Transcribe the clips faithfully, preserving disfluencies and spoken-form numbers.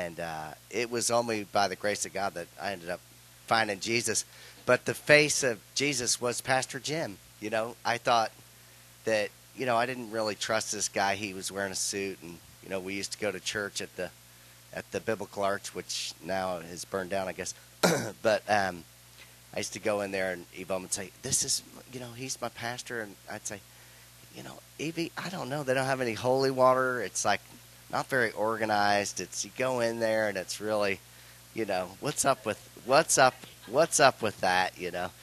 And uh, it was only by the grace of God that I ended up finding Jesus. But the face of Jesus was Pastor Jim. You know, I thought that, you know, I didn't really trust this guy. He was wearing a suit, and, you know, we used to go to church at the at the Biblical Arch, which now is burned down, I guess. But um, I used to go in there, and Yvonne would say, this is, you know, he's my pastor. And I'd say, you know, Evie, I don't know. They don't have any holy water. It's like not very organized. It's, you go in there, and it's really, you know, what's up with, what's up, what's up with that, you know?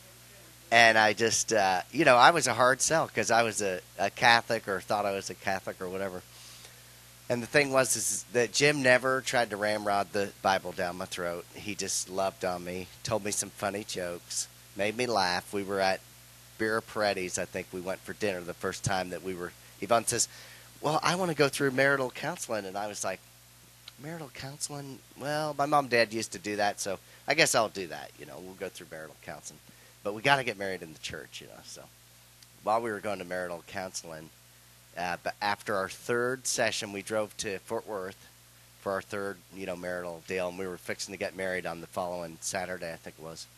And I just, uh, you know, I was a hard sell because I was a, a Catholic, or thought I was a Catholic or whatever. And the thing was is that Jim never tried to ramrod the Bible down my throat. He just loved on me, told me some funny jokes, made me laugh. We were at Beer Paredes, I think we went for dinner the first time that we were. Yvonne says, well, I want to go through marital counseling. And I was like, marital counseling? Well, my mom and dad used to do that, so I guess I'll do that. You know, we'll go through marital counseling. But we got to get married in the church, you know. So while we were going to marital counseling, Uh, but after our third session, we drove to Fort Worth for our third, you know, marital deal, and we were fixing to get married on the following Saturday, I think it was.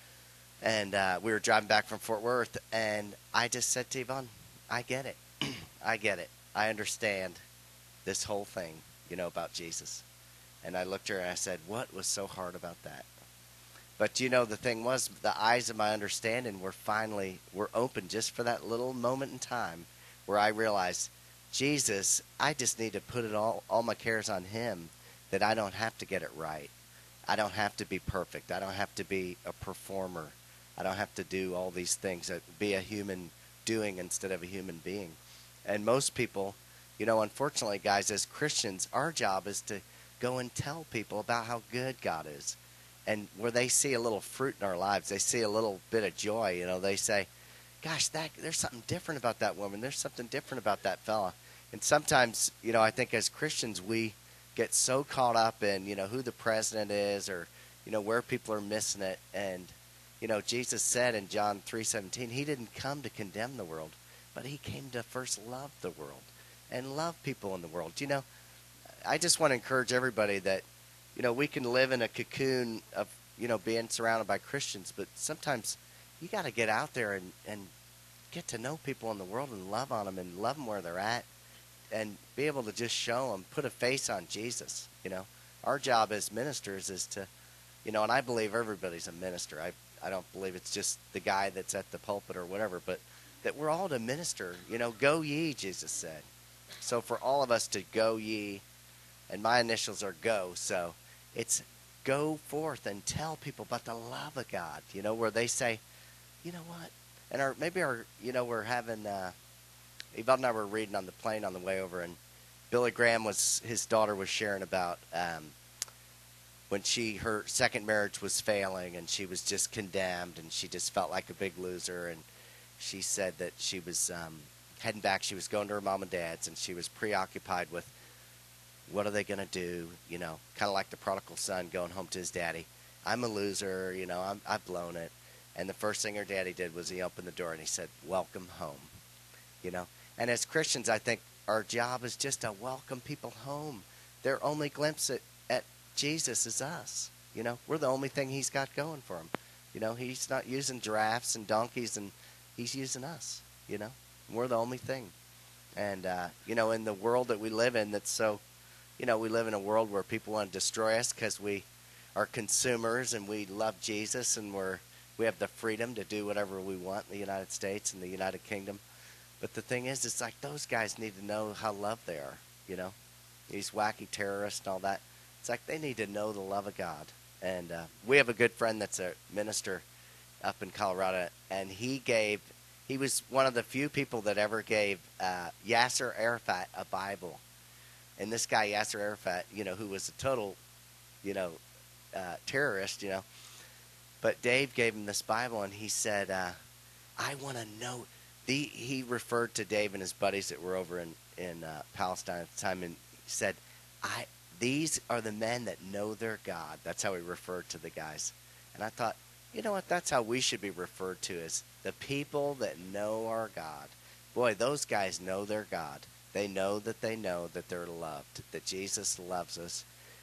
And uh, we were driving back from Fort Worth, and I just said to Yvonne, I get it. I get it. I understand this whole thing, you know, about Jesus. And I looked at her and I said, what was so hard about that? But, you know, the thing was, the eyes of my understanding were finally, were open just for that little moment in time, where I realized, Jesus, I just need to put it all, all my cares on him, that I don't have to get it right. I don't have to be perfect. I don't have to be a performer. I don't have to do all these things, uh, be a human doing instead of a human being. And most people, you know, unfortunately, guys, as Christians, our job is to go and tell people about how good God is. And where they see a little fruit in our lives, they see a little bit of joy, you know, they say, gosh, that there's something different about that woman. There's something different about that fella. And sometimes, you know, I think as Christians, we get so caught up in, you know, who the president is, or, you know, where people are missing it. And, you know, Jesus said in John three seventeen, he didn't come to condemn the world, but he came to first love the world and love people in the world. You know, I just want to encourage everybody that, you know, we can live in a cocoon of, you know, being surrounded by Christians, but sometimes you got to get out there and, and get to know people in the world and love on them and love them where they're at, and be able to just show them, put a face on Jesus. You know, our job as ministers is to, you know, and I believe everybody's a minister. I I don't believe it's just the guy that's at the pulpit or whatever, but that we're all to minister. You know, go ye, Jesus said. So for all of us to go ye, and my initials are go, so it's go forth and tell people about the love of God. You know, where they say, you know what? And our maybe our, you know, we're having, uh, Yvonne and I were reading on the plane on the way over, and Billy Graham was, his daughter was sharing about um, when she, her second marriage was failing, and she was just condemned, and she just felt like a big loser, and she said that she was um, heading back, she was going to her mom and dad's, and she was preoccupied with, what are they going to do, you know, kind of like the prodigal son going home to his daddy. I'm a loser, you know, I'm, I've blown it. And the first thing her daddy did was he opened the door and he said, welcome home, you know. And as Christians, I think our job is just to welcome people home. Their only glimpse at, at Jesus is us, you know. We're the only thing he's got going for him. You know, he's not using giraffes and donkeys, and he's using us, you know. We're the only thing. And, uh, you know, in the world that we live in that's so, you know, we live in a world where people want to destroy us because we are consumers and we love Jesus, and we're we have the freedom to do whatever we want in the United States and the United Kingdom. But the thing is, it's like those guys need to know how loved they are, you know. These wacky terrorists and all that. It's like they need to know the love of God. And uh, we have a good friend that's a minister up in Colorado, and he gave, he was one of the few people that ever gave uh, Yasser Arafat a Bible. And this guy, Yasser Arafat, you know, who was a total, you know, uh, terrorist, you know. But Dave gave him this Bible, and he said, uh, I want to know. The, he referred to Dave and his buddies that were over in, in uh, Palestine at the time, and said, I these are the men that know their God. That's how he referred to the guys. And I thought, you know what, that's how we should be referred to, as the people that know our God. Boy, those guys know their God. They know that they know that they're loved, that Jesus loves us.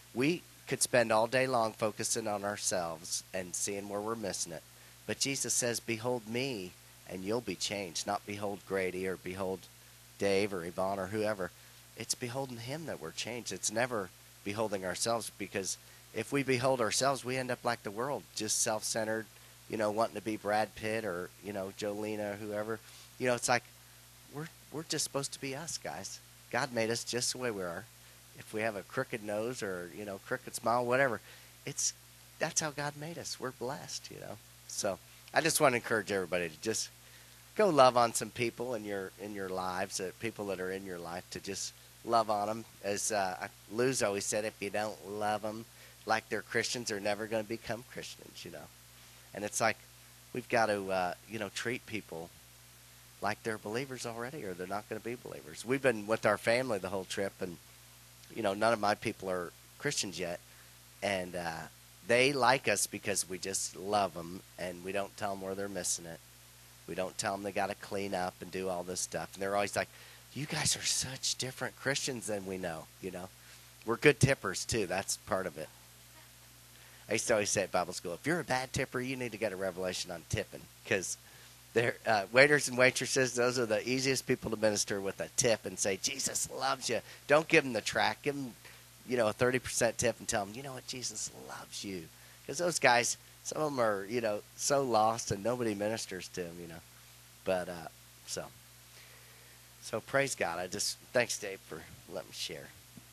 We could spend all day long focusing on ourselves and seeing where we're missing it. But Jesus says, behold me, and you'll be changed. Not behold Grady or behold Dave or Yvonne or whoever. It's beholding him that we're changed. It's never beholding ourselves, because if we behold ourselves, we end up like the world, just self-centered, you know, wanting to be Brad Pitt or, you know, Jolena or whoever. You know, it's like we're we're just supposed to be us, guys. God made us just the way we are. If we have a crooked nose or, you know, crooked smile, whatever, it's that's how God made us. We're blessed, you know. So I just want to encourage everybody to just go love on some people in your in your lives, uh, people that are in your life, to just love on them. As uh, Lou's always said, if you don't love them like they're Christians, they're never going to become Christians, you know. And it's like we've got to, uh, you know, treat people like they're believers already, or they're not going to be believers. We've been with our family the whole trip, and, you know, none of my people are Christians yet. And uh, they like us because we just love them, and we don't tell them where they're missing it. We don't tell them they got to clean up and do all this stuff. And they're always like, you guys are such different Christians than we know, you know. We're good tippers, too. That's part of it. I used to always say at Bible school, if you're a bad tipper, you need to get a revelation on tipping, because they're, uh, waiters and waitresses, those are the easiest people to minister with a tip and say, Jesus loves you. Don't give them the track. Give them, you know, a thirty percent tip and tell them, you know what, Jesus loves you. Because those guys, some of them are, you know, so lost and nobody ministers to them, you know. But, uh, so, so praise God. I just, thanks, Dave, for letting me share.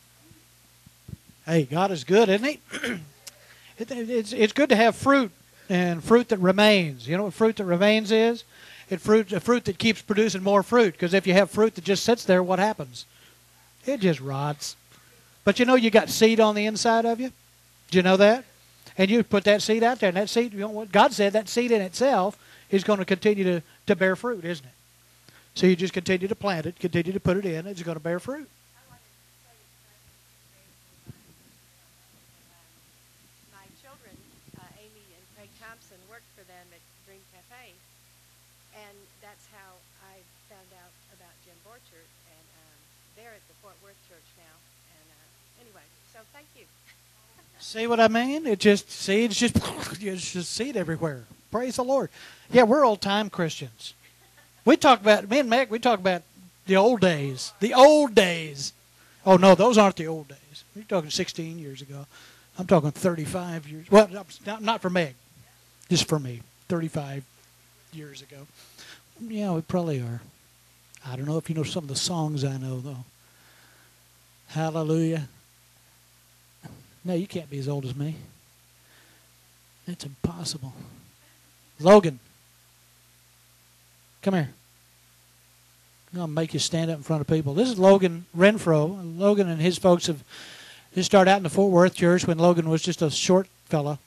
Hey, God is good, isn't he? it, it's, it's good to have fruit, and fruit that remains. You know what fruit that remains is? It fruit, a fruit that keeps producing more fruit, because if you have fruit that just sits there, what happens? It just rots. But you know you got seed on the inside of you? Do you know that? And you put that seed out there, and that seed, you know what God said, that seed in itself is going to continue to, to bear fruit, isn't it? So you just continue to plant it, continue to put it in, it's going to bear fruit. My children, uh, Amy and Craig Thompson, worked for them at Dream Cafe, and that's how I found out about Jim Borchert, and um, they're at the Fort Worth Church now. And uh, anyway, so thank you. See what I mean? It just, see, it's just, it's just seed everywhere. Praise the Lord. Yeah, we're old-time Christians. We talk about, me and Mac, we talk about the old days. The old days. Oh, no, those aren't the old days. We're talking sixteen years ago. I'm talking thirty-five years. Well, not, not for Meg. Just for me. thirty-five years ago. Yeah, we probably are. I don't know if you know some of the songs I know, though. Hallelujah. No, you can't be as old as me. It's impossible. Logan. Come here. I'm going to make you stand up in front of people. This is Logan Renfro. Logan and his folks have just started out in the Fort Worth church when Logan was just a short fella.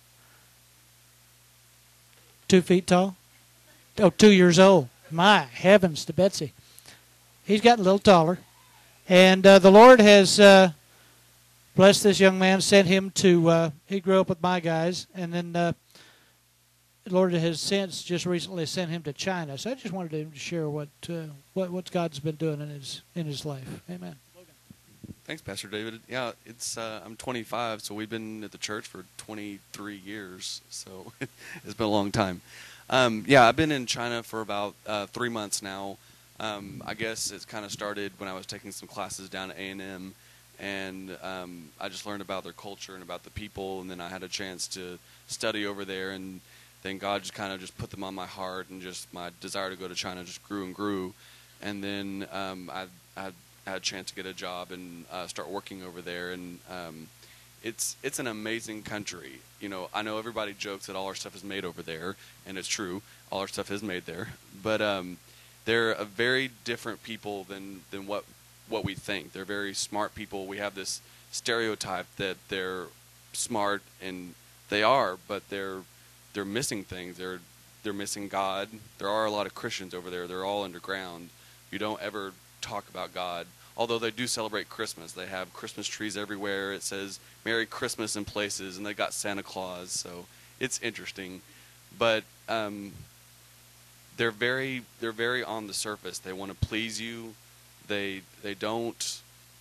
Two feet tall. Oh, two years old. My heavens to Betsy. He's gotten a little taller. And uh, the Lord has uh, blessed this young man, sent him to, uh, he grew up with my guys, and then uh, the Lord has since just recently sent him to China. So I just wanted him to share what uh, what what God's been doing in his in his life. Amen. Thanks, Pastor David. Yeah, it's uh, I'm twenty-five, so we've been at the church for twenty-three years. So it's been a long time. Um, yeah, I've been in China for about uh, three months now. Um, I guess it's kind of started when I was taking some classes down at A and M, and um, I just learned about their culture and about the people, and then I had a chance to study over there, and then God just kind of just put them on my heart, and just my desire to go to China just grew and grew. And then um, I, I had a chance to get a job and uh, start working over there. And um, it's it's an amazing country. You know, I know everybody jokes that all our stuff is made over there, and it's true. All our stuff is made there. But um, they're a very different people than, than what what we think. They're very smart people. We have this stereotype that they're smart, and they are, but they're they're missing things. They're they're missing God. There are a lot of Christians over there. They're all underground. You don't ever talk about God. Although they do celebrate Christmas. They have Christmas trees everywhere. It says Merry Christmas in places, and they got Santa Claus. So it's interesting. But um, they're very they're very on the surface. They want to please you. They they don't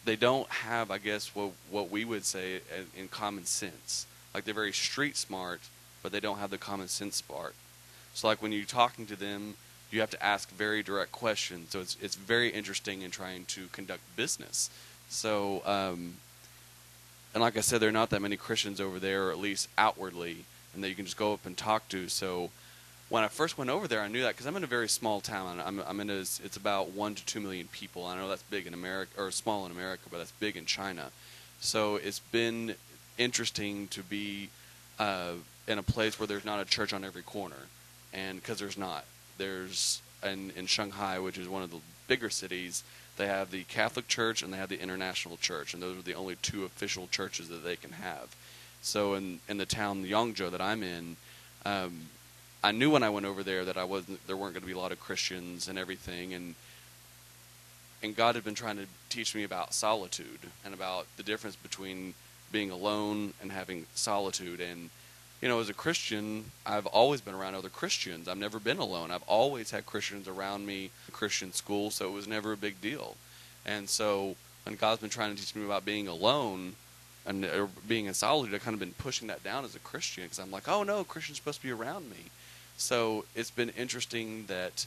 they don't have, I guess, what what we would say in common sense. Like they're very street smart, but they don't have the common sense part. So like when you're talking to them, you have to ask very direct questions. So it's it's very interesting in trying to conduct business. So, um, and like I said, there are not that many Christians over there, or at least outwardly, and that you can just go up and talk to. So when I first went over there, I knew that because I'm in a very small town. I'm, I'm in a, it's about one to two million people. I know that's big in America, or small in America, but that's big in China. So it's been interesting to be uh, in a place where there's not a church on every corner, and because there's not. There's in, in Shanghai, which is one of the bigger cities, they have the Catholic Church and they have the International Church, and those are the only two official churches that they can have. So in in the town Yangzhou that I'm in. Um, I knew when I went over there that I wasn't. There weren't going to be a lot of Christians and everything, and and God had been trying to teach me about solitude and about the difference between being alone and having solitude. And you know, as a Christian, I've always been around other Christians. I've never been alone. I've always had Christians around me, Christian school, so it was never a big deal. And so when God's been trying to teach me about being alone and or being in solitude, I've kind of been pushing that down as a Christian because I'm like, oh no, Christians are supposed to be around me. So it's been interesting that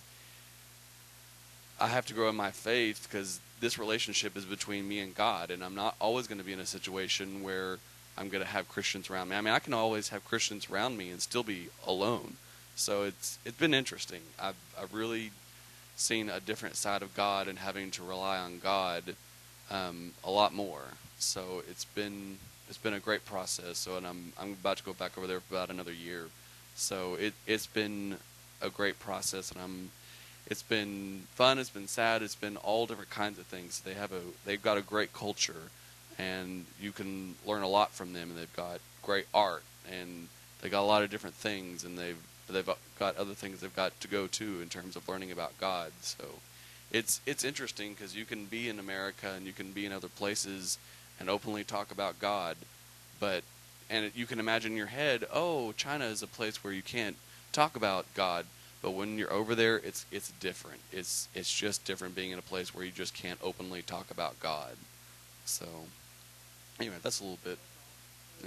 I have to grow in my faith because this relationship is between me and God, and I'm not always going to be in a situation where I'm going to have Christians around me. I mean, I can always have Christians around me and still be alone. So it's it's been interesting. I've I've really seen a different side of God and having to rely on God um, a lot more. So it's been it's been a great process. So and I'm I'm about to go back over there for about another year. So it it's been a great process, and I'm it's been fun, it's been sad, it's been all different kinds of things. They have a they've got a great culture, and you can learn a lot from them, and they've got great art, and they got a lot of different things, and they've they've got other things they've got to go to in terms of learning about God. So it's it's interesting because you can be in America and you can be in other places and openly talk about God, but and you can imagine in your head, oh, China is a place where you can't talk about God. But when you're over there, it's it's different. It's it's just different being in a place where you just can't openly talk about God. So, anyway, that's a little bit. Yeah.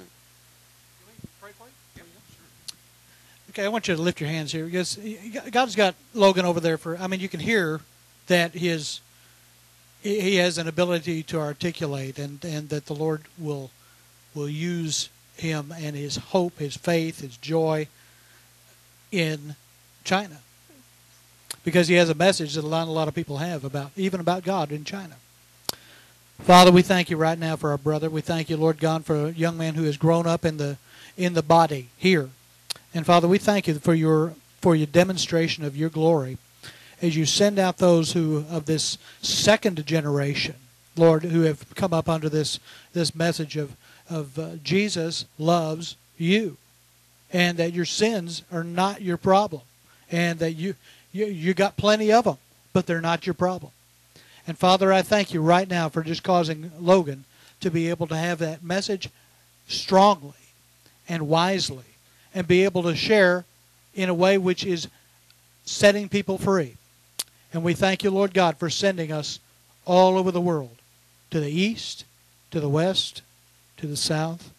Okay, I want you to lift your hands here because God's got Logan over there for. I mean, you can hear that his he has an ability to articulate, and, and that the Lord will will use him and his hope, his faith, his joy in China, because he has a message that a lot, a lot of people have about, even about God in China. Father, we thank you right now for our brother. We thank you, Lord God, for a young man who has grown up in the in the body here. And Father, we thank you for your for your demonstration of your glory as you send out those who of this second generation, Lord, who have come up under this this message of of uh, Jesus loves you, and that your sins are not your problem. And that you, you you got plenty of them, but they're not your problem. And Father, I thank you right now for just causing Logan to be able to have that message strongly and wisely, and be able to share in a way which is setting people free. And we thank you, Lord God, for sending us all over the world, to the east, to the west, to the south,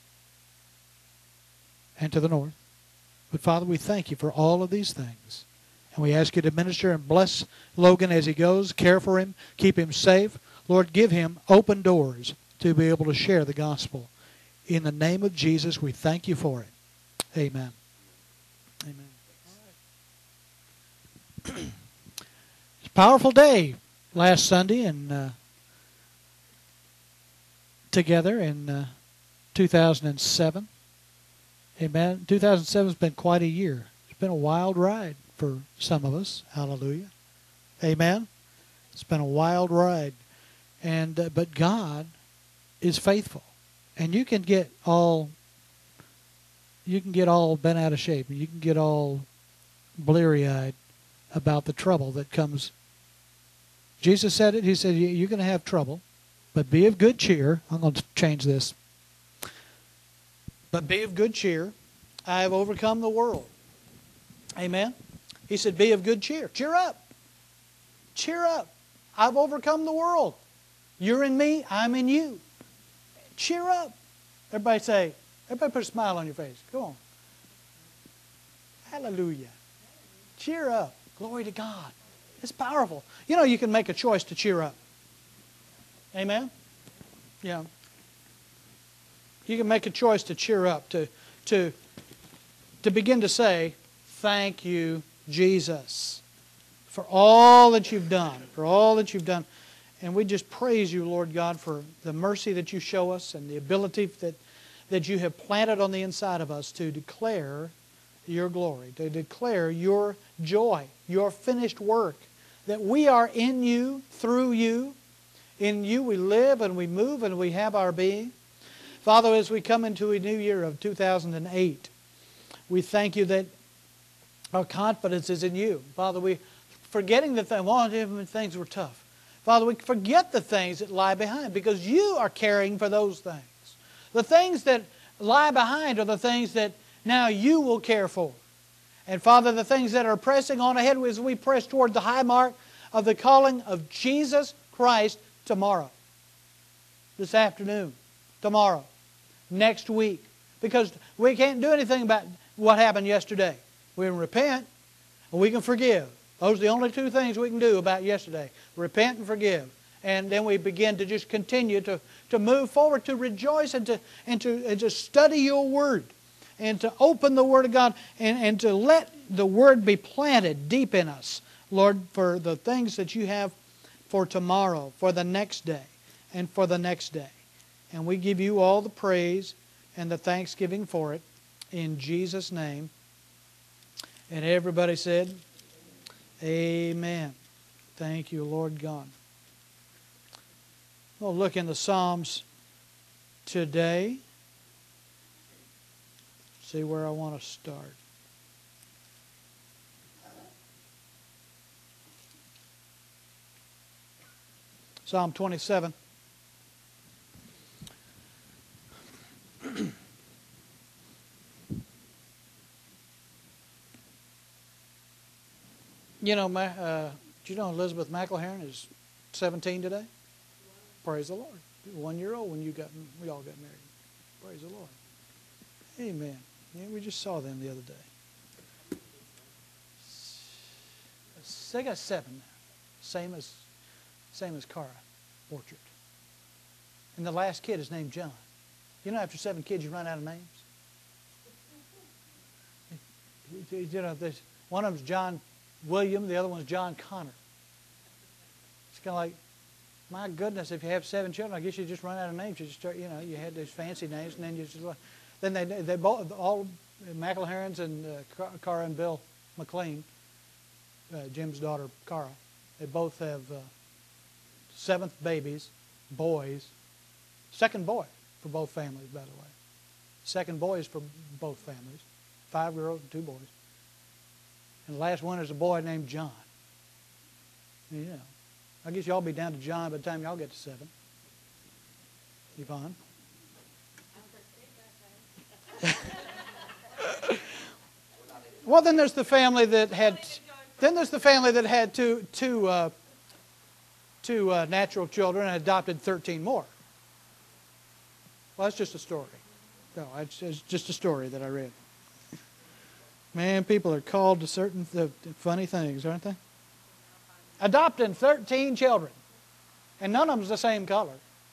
and to the north. But Father, we thank you for all of these things. And we ask you to minister and bless Logan as he goes. Care for him. Keep him safe. Lord, give him open doors to be able to share the gospel. In the name of Jesus, we thank you for it. Amen. Amen. All right. It's a powerful day last Sunday and uh, together in uh, two thousand seven. Amen. two thousand seven has been quite a year. It's been a wild ride for some of us. Hallelujah. Amen. It's been a wild ride. and uh, But God is faithful. And you can get all you can get all bent out of shape, and you can get all bleary-eyed about the trouble that comes. Jesus said it. He said, you're going to have trouble, but be of good cheer. I'm going to change this. But be of good cheer. I have overcome the world. Amen. He said, be of good cheer. Cheer up. Cheer up. I've overcome the world. You're in me, I'm in you. Cheer up. Everybody say, everybody put a smile on your face. Go on. Hallelujah. Cheer up. Glory to God. It's powerful. You know, you can make a choice to cheer up. Amen? Yeah. You can make a choice to cheer up, to, to, to begin to say, thank you, Jesus, for all that you've done, for all that you've done. And we just praise you, Lord God, for the mercy that you show us and the ability that, that you have planted on the inside of us to declare your glory, to declare your joy, your finished work, that we are in you, through you. In you we live and we move and we have our being. Father, as we come into a new year of two thousand eight, we thank you that our confidence is in you. Father, we forgetting the things, well, things were tough. Father, we forget the things that lie behind because you are caring for those things. The things that lie behind are the things that now you will care for. And Father, the things that are pressing on ahead as we press toward the high mark of the calling of Jesus Christ tomorrow, this afternoon, tomorrow, next week. Because we can't do anything about what happened yesterday. We can repent and we can forgive. Those are the only two things we can do about yesterday. Repent and forgive. And then we begin to just continue to, to move forward, to rejoice and to, and, to, and to study your Word. And to open the Word of God and, and to let the Word be planted deep in us, Lord, for the things that you have for tomorrow, for the next day, and for the next day. And we give you all the praise and the thanksgiving for it in Jesus' name. And everybody said, amen. Thank you, Lord God. We'll look in the Psalms today. See where I want to start. Psalm twenty-seven. You know, my, uh, do you know Elizabeth McElherron is seventeen today? Praise the Lord. One year old when you got we all got married. Praise the Lord. Amen. Yeah, we just saw them the other day. They got seven now. Same as same as Cara Orchard. And the last kid is named John. You know, after seven kids, you run out of names. You know, there's, one of them's John William, the other one's John Connor. It's kind of like, my goodness, if you have seven children, I guess you just run out of names. You just start, you know, you had those fancy names, and then you just, then they they both all McElherons and uh, Cara and Bill McLean, uh, Jim's daughter Cara, they both have uh, seventh babies, boys. Second boy for both families, by the way. Second boy is for both families. Five girls and two boys. And the last one is a boy named John. Yeah. I guess y'all be down to John by the time y'all get to seven. Yvonne? Well, then there's the family that had. Then there's the family that had two two uh, two uh, natural children and adopted thirteen more. Well, that's just a story. No, it's, it's just a story that I read. Man, people are called to certain th- funny things, aren't they? Adopting thirteen children, and none of them's the same color.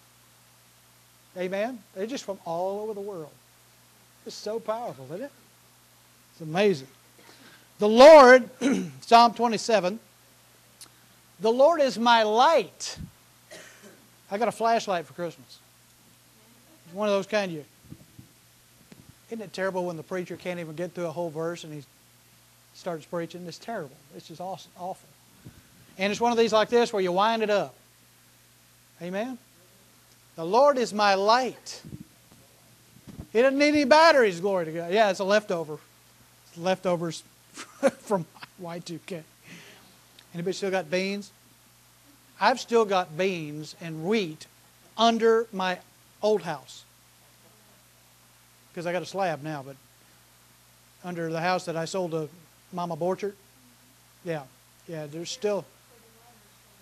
Amen? They're just from all over the world. It's so powerful, isn't it? It's amazing. The Lord, Psalm twenty-seven, the Lord is my light. I got a flashlight for Christmas. It's one of those kind you. Isn't it terrible when the preacher can't even get through a whole verse and he starts preaching? It's terrible. It's just awesome, awful. And it's one of these like this where you wind it up. Amen? The Lord is my light. He doesn't need any batteries, glory to God. Yeah, it's a leftover. It's leftovers from Y two K. Anybody still got beans? I've still got beans and wheat under my old house. Because I got a slab now, but under the house that I sold to Mama Borchert, yeah, yeah, there's still.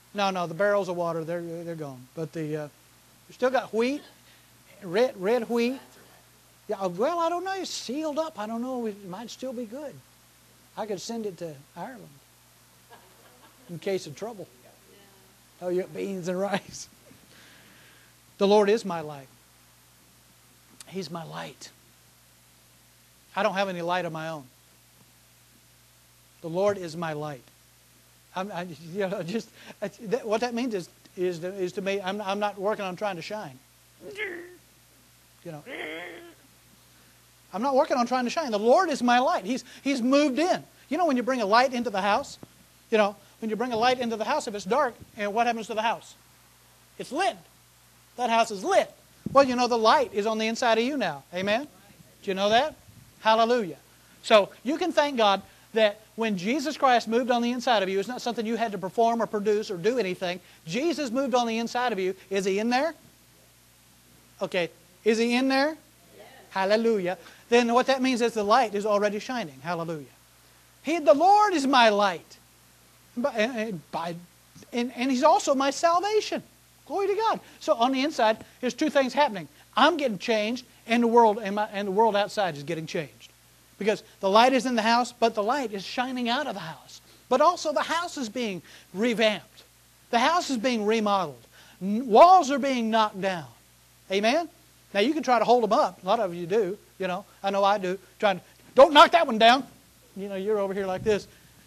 No, no, the barrels of water, they're they're gone. But the uh, we still got wheat, red red wheat. Yeah, well, I don't know. It's sealed up. I don't know. It might still be good. I could send it to Ireland in case of trouble. Oh, you got beans and rice. The Lord is my light. He's my light. I don't have any light of my own. The Lord is my light. I'm, I, you know, just I, that, what that means is is to, is to me. I'm, I'm not working on trying to shine. You know, I'm not working on trying to shine. The Lord is my light. He's He's moved in. You know, when you bring a light into the house, you know, when you bring a light into the house, if it's dark, and what happens to the house? It's lit. That house is lit. Well, you know, the light is on the inside of you now. Amen? Do you know that? Hallelujah. So you can thank God that when Jesus Christ moved on the inside of you, it's not something you had to perform or produce or do anything. Jesus moved on the inside of you. Is He in there? Okay. Is He in there? Yes. Hallelujah. Then what that means is the light is already shining. Hallelujah. He, the Lord is my light. And, and, and He's also my salvation. Glory to God. So on the inside, there's two things happening. I'm getting changed, and the world and, my, and the world outside is getting changed. Because the light is in the house, but the light is shining out of the house. But also the house is being revamped. The house is being remodeled. Walls are being knocked down. Amen? Now you can try to hold them up. A lot of you do. You know, I know I do. Trying to, don't knock that one down. You know, you're over here like this.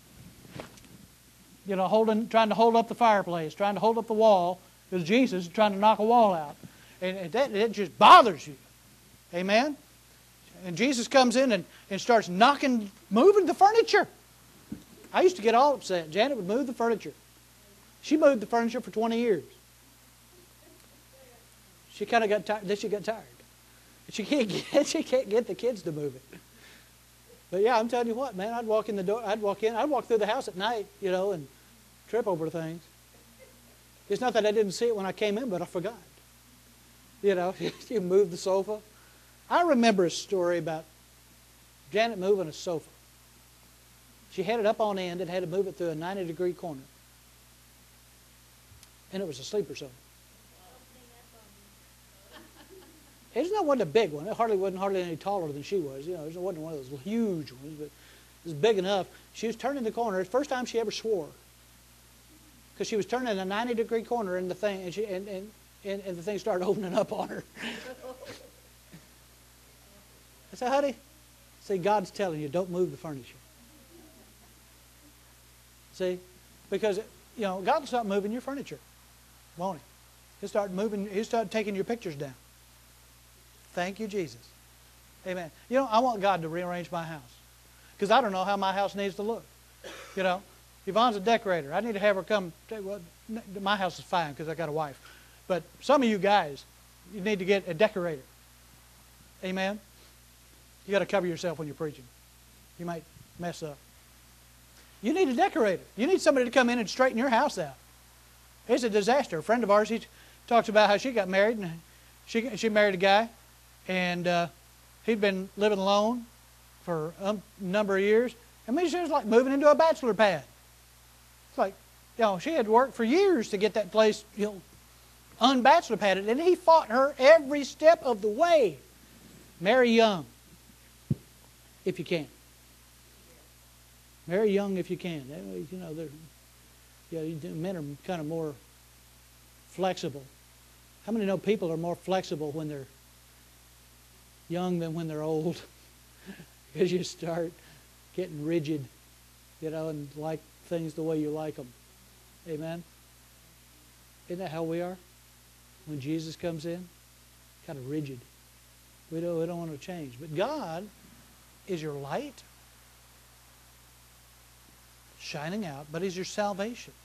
You know, holding, trying to hold up the fireplace, trying to hold up the wall, because Jesus is trying to knock a wall out. And that, it just bothers you. Amen? And Jesus comes in and, and starts knocking, moving the furniture. I used to get all upset. Janet would move the furniture. She moved the furniture for twenty years. She kind of got tired. Then she got tired. She can't get, she can't get the kids to move it. But yeah, I'm telling you what, man, I'd walk in the door, I'd walk in, I'd walk through the house at night, you know, and trip over things. It's not that I didn't see it when I came in, but I forgot. You know, you move the sofa. I remember a story about Janet moving a sofa. She had it up on end and had to move it through a ninety degree corner. And it was a sleeper sofa. It's not one a big one. It hardly wasn't hardly any taller than she was. You know, it wasn't one of those huge ones, but it was big enough. She was turning the corner. It's the first time she ever swore. Because she was turning a ninety degree corner and the thing and she and, and, and, and the thing started opening up on her. I said, honey, see, God's telling you, don't move the furniture. See? Because, you know, God will start moving your furniture, won't He? He'll start moving, He'll start taking your pictures down. Thank you, Jesus. Amen. You know, I want God to rearrange my house. Because I don't know how my house needs to look. You know, Yvonne's a decorator. I need to have her come. Well, my house is fine because I got a wife. But some of you guys, you need to get a decorator. Amen. You got to cover yourself when you're preaching. You might mess up. You need a decorator. You need somebody to come in and straighten your house out. It's a disaster. A friend of ours, he talks about how she got married, and she she married a guy, and uh, he'd been living alone for a number of years. I mean, she was like moving into a bachelor pad. It's like, you know, she had worked for years to get that place, you know, unbachelor padded, and he fought her every step of the way. Marry young, if you can. Marry young if you can. You know, they're, you know, men are kind of more flexible. How many know people are more flexible when they're young than when they're old? Because you start getting rigid, you know, and like things the way you like them. Amen? Isn't that how we are? When Jesus comes in, kind of rigid. We don't, we don't want to change. But God is your light, shining out, but He's your salvation.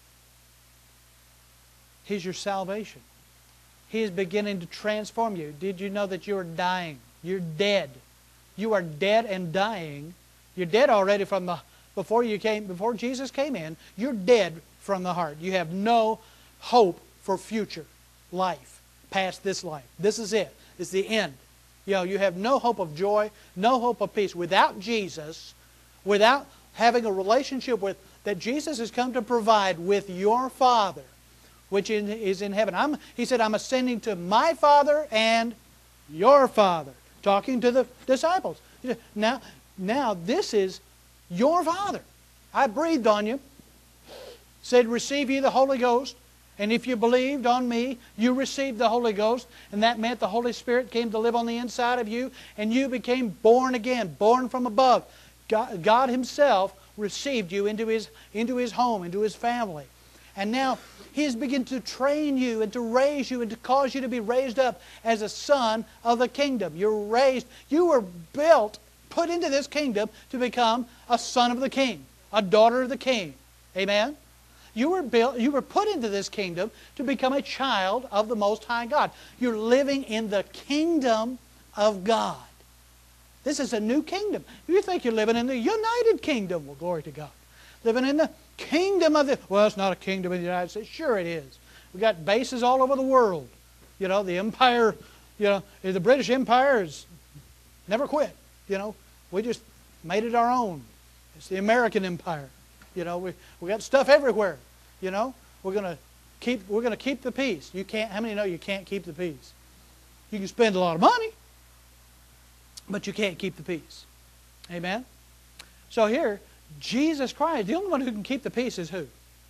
He's your salvation. He is beginning to transform you. Did you know that you are dying? You're dead. You are dead and dying. You're dead already from the before you came before Jesus came in. You're dead from the heart. You have no hope for future life past this life. This is it. It's the end. You know, you have no hope of joy, no hope of peace. Without Jesus, without having a relationship with that Jesus has come to provide with your Father, which in, is in heaven. I'm, he said, I'm ascending to my Father and your Father. Talking to the disciples. Now, now this is your Father. I breathed on you. Said, receive ye the Holy Ghost. And if you believed on me, you received the Holy Ghost. And that meant the Holy Spirit came to live on the inside of you. And you became born again, born from above. God, God Himself received you into His, into His home, into His family. And now He has begun to train you and to raise you and to cause you to be raised up as a son of the kingdom. You're raised, you were built, put into this kingdom to become a son of the king, a daughter of the king. Amen? You were built, you were put into this kingdom to become a child of the Most High God. You're living in the kingdom of God. This is a new kingdom. You think you're living in the United Kingdom. Well, glory to God. Living in the kingdom of the... Well, it's not a kingdom in the United States. Sure it is. We've got bases all over the world. You know, the empire, you know, the British Empire has never quit. You know, we just made it our own. It's the American empire. You know, we we got stuff everywhere. You know, we're gonna keep we're gonna keep the peace. You can't. How many know you can't keep the peace? You can spend a lot of money, but you can't keep the peace. Amen. So here, Jesus Christ, the only one who can keep the peace is who?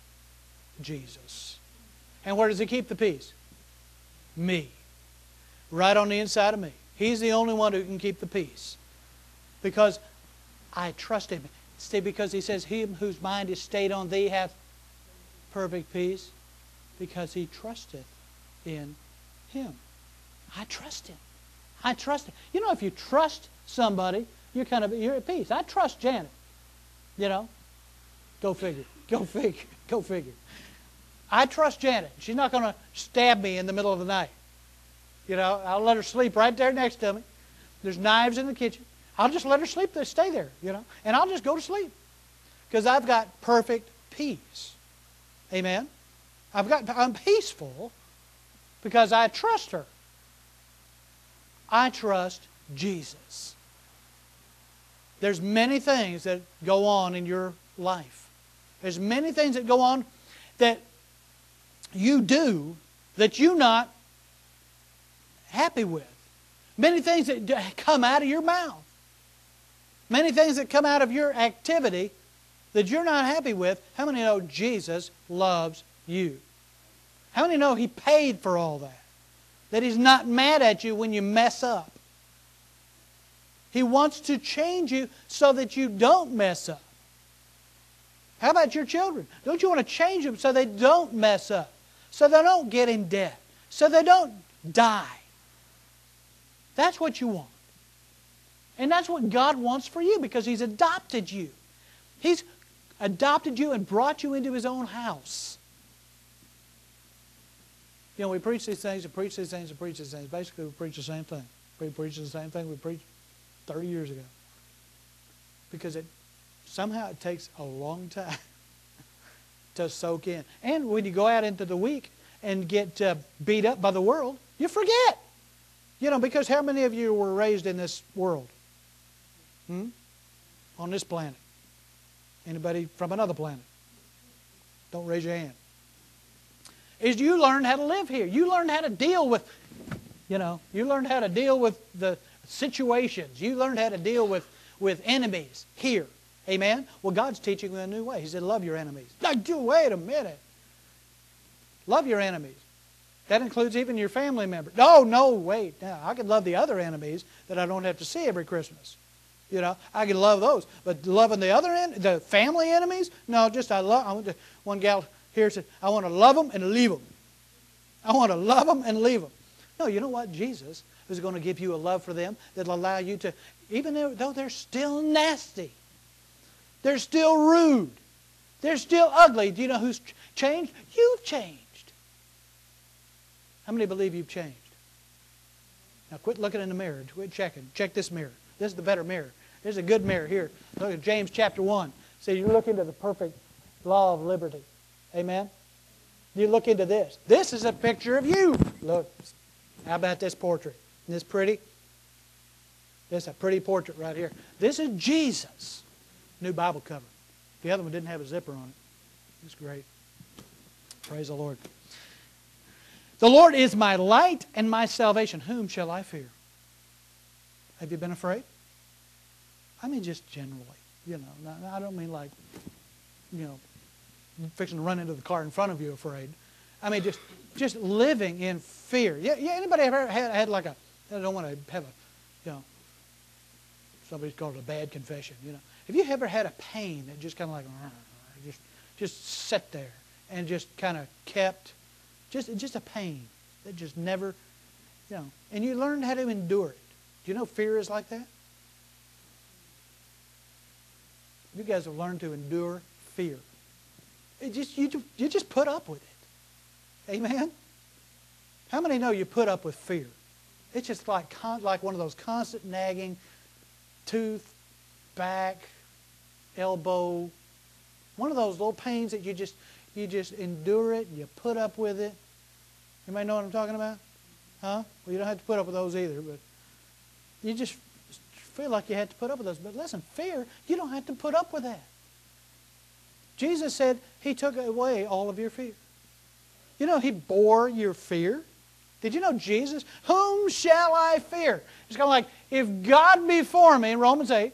Jesus. And where does He keep the peace? Me. Right on the inside of me. He's the only one who can keep the peace. Because I trust Him. See, because He says, Him whose mind is stayed on Thee hath perfect peace, because he trusteth in Him. I trust Him. I trust Him. You know, if you trust somebody, you're kind of you're at peace. I trust Janet. You know, go figure. Go figure. Go figure. I trust Janet. She's not going to stab me in the middle of the night. You know, I'll let her sleep right there next to me. There's knives in the kitchen. I'll just let her sleep there, stay there, you know, and I'll just go to sleep because I've got perfect peace. Amen. I've got I'm peaceful because I trust her. I trust Jesus. There's many things that go on in your life. There's many things that go on that you do that you're not happy with. Many things that come out of your mouth. Many things that come out of your activity that you're not happy with. How many know Jesus loves you? How many know He paid for all that? That He's not mad at you when you mess up. He wants to change you so that you don't mess up. How about your children? Don't you want to change them so they don't mess up? So they don't get in debt? So they don't die? That's what you want. And that's what God wants for you because He's adopted you. He's adopted you and brought you into His own house. You know, we preach these things and preach these things and preach these things. Basically, we preach the same thing. We preach the same thing we preached thirty years ago. Because it somehow it takes a long time to soak in. And when you go out into the week and get uh, beat up by the world, you forget. You know, because how many of you were raised in this world? Hmm? On this planet? Anybody from another planet? Don't raise your hand. Is you learned how to live here. You learned how to deal with, you know, you learned how to deal with the situations. You learned how to deal with, with enemies here. Amen? Well, God's teaching you in a new way. He said, love your enemies. Now, wait a minute. Love your enemies. That includes even your family members. No, no, wait. Now, I can love the other enemies that I don't have to see every Christmas. You know, I can love those. But loving the other, en- the family enemies? No, just I love, I want to, one gal here said, I want to love them and leave them. I want to love them and leave them. No, you know what? Jesus is going to give you a love for them that will allow you to, even though they're still nasty, they're still rude, they're still ugly. Do you know who's changed? You've changed. How many believe you've changed? Now quit looking in the mirror. Quit checking. Check this mirror. This is the better mirror. This is a good mirror here. Look at James chapter one. See, you look into the perfect law of liberty. Amen? You look into this. This is a picture of you. Look. How about this portrait? Isn't this pretty? This is a pretty portrait right here. This is Jesus. New Bible cover. The other one didn't have a zipper on it. It's great. Praise the Lord. The Lord is my light and my salvation. Whom shall I fear? Have you been afraid? I mean, just generally. You know, I don't mean like, you know, fixing to run into the car in front of you afraid. I mean, just just living in fear. Yeah, yeah. Anybody ever had, had like a, I don't want to have a, you know, somebody's called it a bad confession, you know. Have you ever had a pain that just kind of like, just just sat there and just kind of kept, just just a pain that just never, you know, and you learned how to endure it. Do you know fear is like that? You guys have learned to endure fear. It just you you just put up with it. Amen. How many know you put up with fear? It's just like con- like one of those constant nagging, tooth, back, elbow, one of those little pains that you just you just endure it. You put up with it. Anybody know what I'm talking about? Huh? Well, you don't have to put up with those either, but you just feel like you had to put up with those. But listen, fear, you don't have to put up with that. Jesus said He took away all of your fear. You know, He bore your fear. Did you know Jesus? Whom shall I fear? It's kind of like, if God be for me, in Romans eight,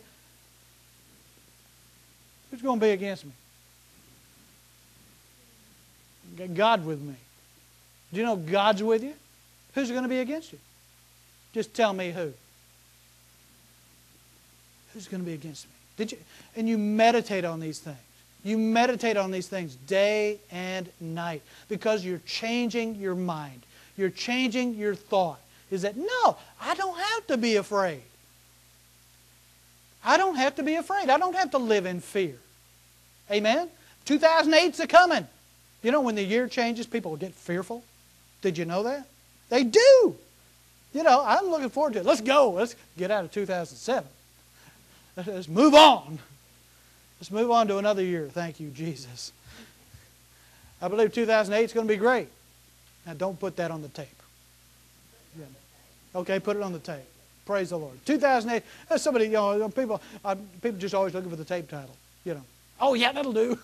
who's going to be against me? God with me. Do you know God's with you? Who's going to be against you? Just tell me who. Who's going to be against me? Did you? And you meditate on these things. You meditate on these things day and night because you're changing your mind. You're changing your thought. Is that, no, I don't have to be afraid. I don't have to be afraid. I don't have to live in fear. Amen? two thousand eight's a coming. You know, when the year changes, people get fearful. Did you know that? They do. You know, I'm looking forward to it. Let's go. Let's get out of two thousand seven. Let's move on. Let's move on to another year. Thank you, Jesus. I believe two thousand eight is going to be great. Now, don't put that on the tape. Yeah. Okay, put it on the tape. Praise the Lord. two thousand eight, somebody, you know, people, uh, people just always looking for the tape title. You know, oh yeah, that'll do.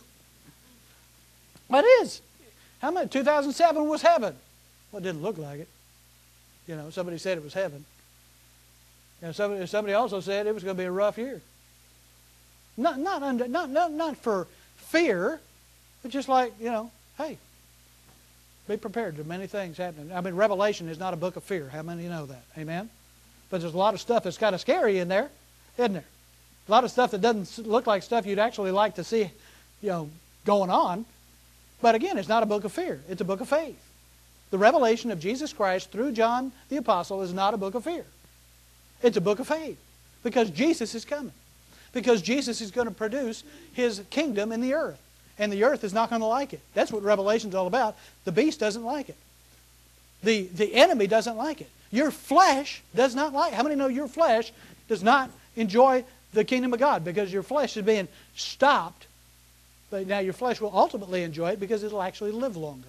But it is. How many? two thousand seven was heaven. Well, it didn't look like it. You know, somebody said it was heaven. And somebody, somebody also said it was going to be a rough year. Not, not, under, not, not, not for fear, but just like, you know, hey, be prepared. There are many things happening. I mean, Revelation is not a book of fear. How many of you know that? Amen? But there's a lot of stuff that's kind of scary in there, isn't there? A lot of stuff that doesn't look like stuff you'd actually like to see, you know, going on. But again, it's not a book of fear. It's a book of faith. The revelation of Jesus Christ through John the Apostle is not a book of fear. It's a book of faith. Because Jesus is coming. Because Jesus is going to produce His kingdom in the earth. And the earth is not going to like it. That's what Revelation is all about. The beast doesn't like it. The, the enemy doesn't like it. Your flesh does not like it. How many know your flesh does not enjoy the kingdom of God? Because your flesh is being stopped. But now your flesh will ultimately enjoy it because it will actually live longer.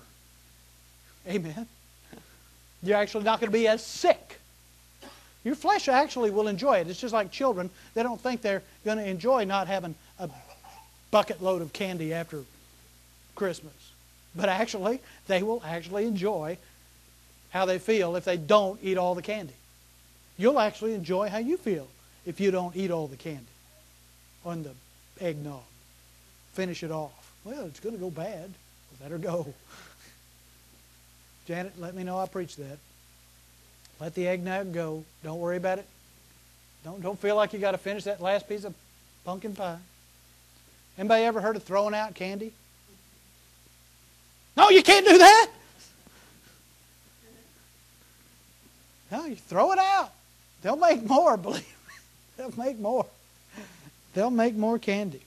Amen. You're actually not going to be as sick. Your flesh actually will enjoy it. It's just like children. They don't think they're going to enjoy not having a bucket load of candy after Christmas. But actually, they will actually enjoy how they feel if they don't eat all the candy. You'll actually enjoy how you feel if you don't eat all the candy on the eggnog. Finish it off. Well, it's going to go bad. Well, let her go. Janet, let me know I preached that. Let the eggnog go. Don't worry about it. Don't, don't feel like you got to finish that last piece of pumpkin pie. Anybody ever heard of throwing out candy? No, you can't do that. No, you throw it out. They'll make more, believe me. They'll make more. They'll make more candy.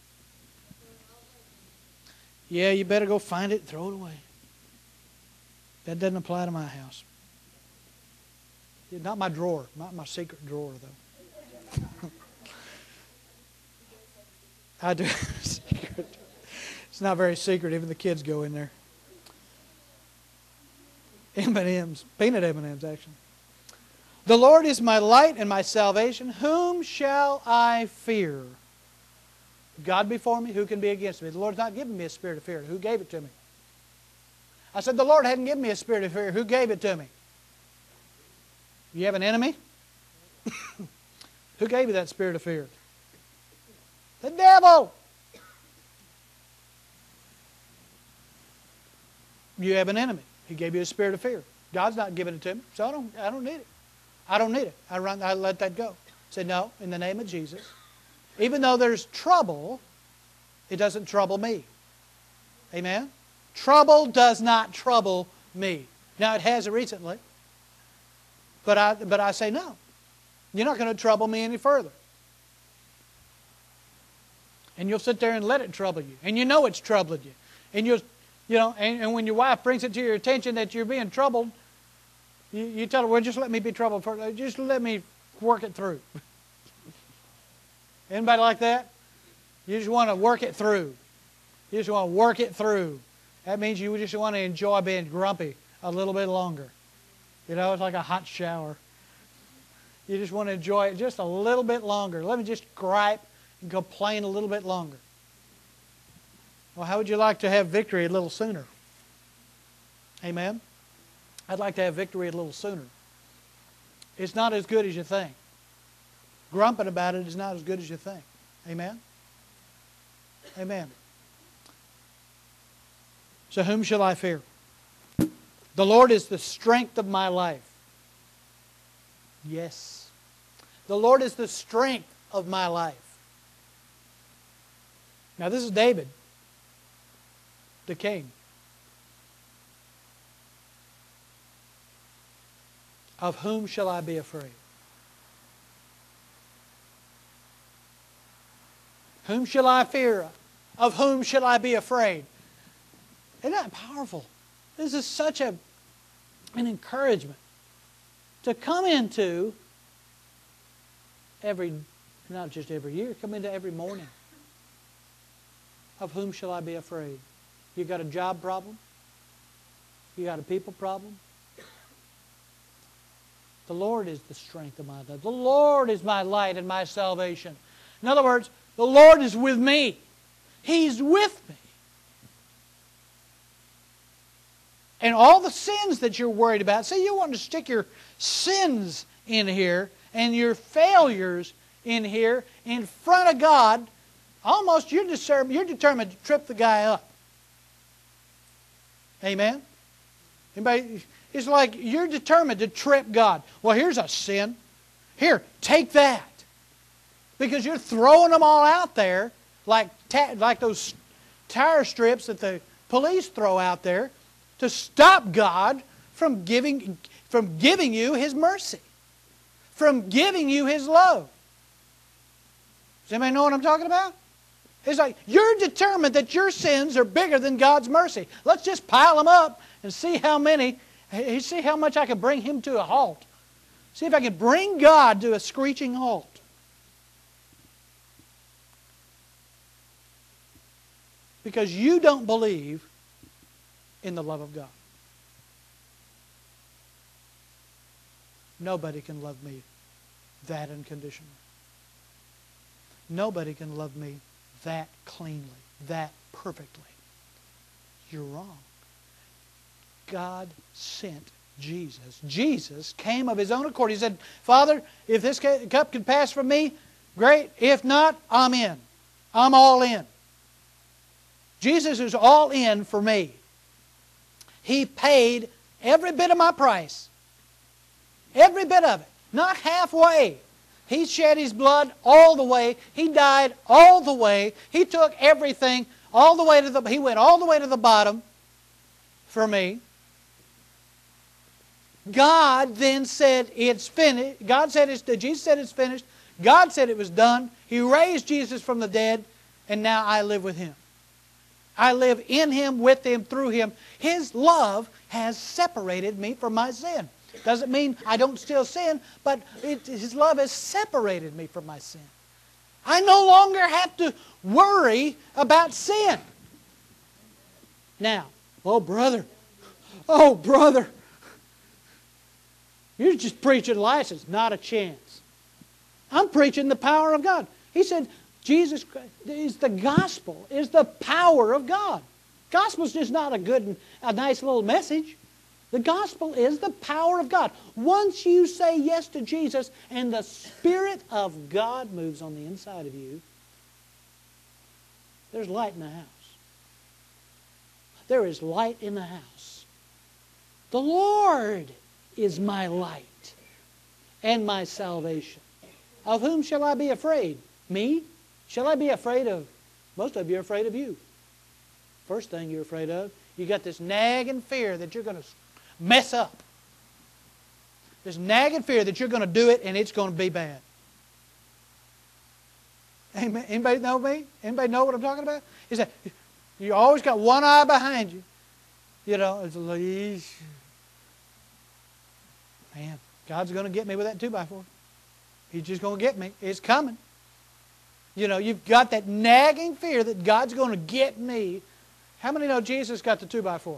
Yeah, you better go find it and throw it away. That doesn't apply to my house. Not my drawer. Not my secret drawer, though. I do. It's not very secret. Even the kids go in there. M and M's. Peanut M and M's, actually. The Lord is my light and my salvation. Whom shall I fear? If God be for me, who can be against me? The Lord's not given me a spirit of fear. Who gave it to me? I said, the Lord hadn't given me a spirit of fear. Who gave it to me? You have an enemy? Who gave you that spirit of fear? The devil! You have an enemy. He gave you a spirit of fear. God's not giving it to me, so I don't, I don't need it. I don't need it. I, run, I let that go. I said, no, in the name of Jesus. Even though there's trouble, it doesn't trouble me. Amen? Trouble does not trouble me. Now, it has recently. But I, but I say, no. You're not going to trouble me any further. And you'll sit there and let it trouble you. And you know it's troubling you. And you'll, you know, and, and when your wife brings it to your attention that you're being troubled, you, you tell her, well, just let me be troubled for just let me work it through. Anybody like that? You just want to work it through. You just want to work it through. That means you just want to enjoy being grumpy a little bit longer. You know, it's like a hot shower. You just want to enjoy it just a little bit longer. Let me just gripe and complain a little bit longer. Well, how would you like to have victory a little sooner? Amen? I'd like to have victory a little sooner. It's not as good as you think. Grumping about it is not as good as you think. Amen? Amen. So whom shall I fear? The Lord is the strength of my life. Yes. The Lord is the strength of my life. Now this is David, the king. Of whom shall I be afraid? Whom shall I fear? Of whom shall I be afraid? Isn't that powerful? This is such a, an encouragement to come into every, not just every year, come into every morning. Of whom shall I be afraid? You got a job problem? You got a people problem? The Lord is the strength of my life. The Lord is my light and my salvation. In other words, the Lord is with me. He's with me. And all the sins that you're worried about, say you want to stick your sins in here and your failures in here in front of God, almost you're determined, you're determined to trip the guy up. Amen? Anybody? It's like you're determined to trip God. Well, here's a sin. Here, take that. Because you're throwing them all out there like, ta like those tire strips that the police throw out there to stop God from giving, from giving you His mercy, from giving you His love. Does anybody know what I'm talking about? It's like you're determined that your sins are bigger than God's mercy. Let's just pile them up and see how many, see how much I can bring Him to a halt. See if I can bring God to a screeching halt. Because you don't believe in the love of God. Nobody can love me that unconditionally. Nobody can love me that cleanly, that perfectly. You're wrong. God sent Jesus. Jesus came of His own accord. He said, Father, if this cup can pass from me, great. If not, I'm in. I'm all in. Jesus is all in for me. He paid every bit of my price. Every bit of it. Not halfway. He shed His blood all the way. He died all the way. He took everything all the way to the, He went all the way to the bottom for me. God then said, it's finished. God said, it's, Jesus said it's finished. God said it was done. He raised Jesus from the dead, and now I live with Him. I live in Him, with Him, through Him. His love has separated me from my sin. Doesn't mean I don't still sin, but it, His love has separated me from my sin. I no longer have to worry about sin. Now, oh brother, oh brother, you're just preaching license. Not a chance. I'm preaching the power of God. He said, Jesus is the gospel, is the power of God. Gospel is just not a good, a nice little message. The gospel is the power of God. Once you say yes to Jesus and the Spirit of God moves on the inside of you, there's light in the house. There is light in the house. The Lord is my light and my salvation. Of whom shall I be afraid? Me? Shall I be afraid of? Most of you are afraid of you. First thing you're afraid of, you got this nagging fear that you're going to mess up. This nagging fear that you're going to do it and it's going to be bad. Amen. Anybody know me? Anybody know what I'm talking about? Is that you always got one eye behind you. You know, it's like, man, God's going to get me with that two by four. He's just going to get me. It's coming. You know, you've got that nagging fear that God's going to get me. How many know Jesus got the two by four?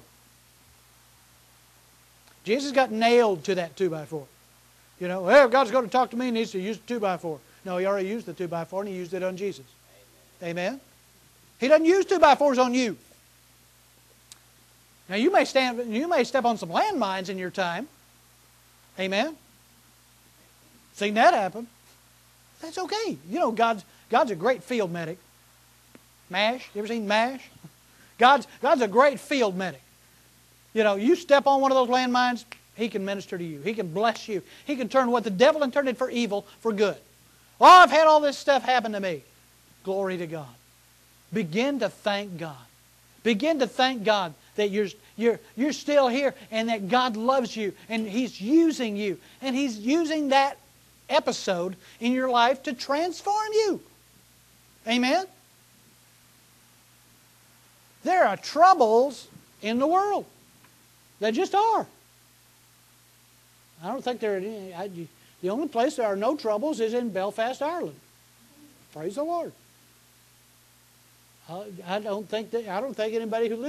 Jesus got nailed to that two by four. You know, well, God's going to talk to me and he needs to use the two by four. No, he already used the two by four and he used it on Jesus. Amen. Amen? He doesn't use two by fours on you. Now you may stand, you may step on some landmines in your time. Amen. Seen that happen. That's okay. You know, God's God's a great field medic. MASH, you ever seen MASH? God's God's a great field medic. You know, you step on one of those landmines, He can minister to you. He can bless you. He can turn what the devil intended for evil for good. Oh, I've had all this stuff happen to me. Glory to God. Begin to thank God. Begin to thank God that you're, you're, you're still here and that God loves you and He's using you. And He's using that episode in your life to transform you. Amen? There are troubles in the world. They just are. I don't think there are any. I, the only place there are no troubles is in Belfast, Ireland. Praise the Lord. I, I don't think that, I don't think anybody who lives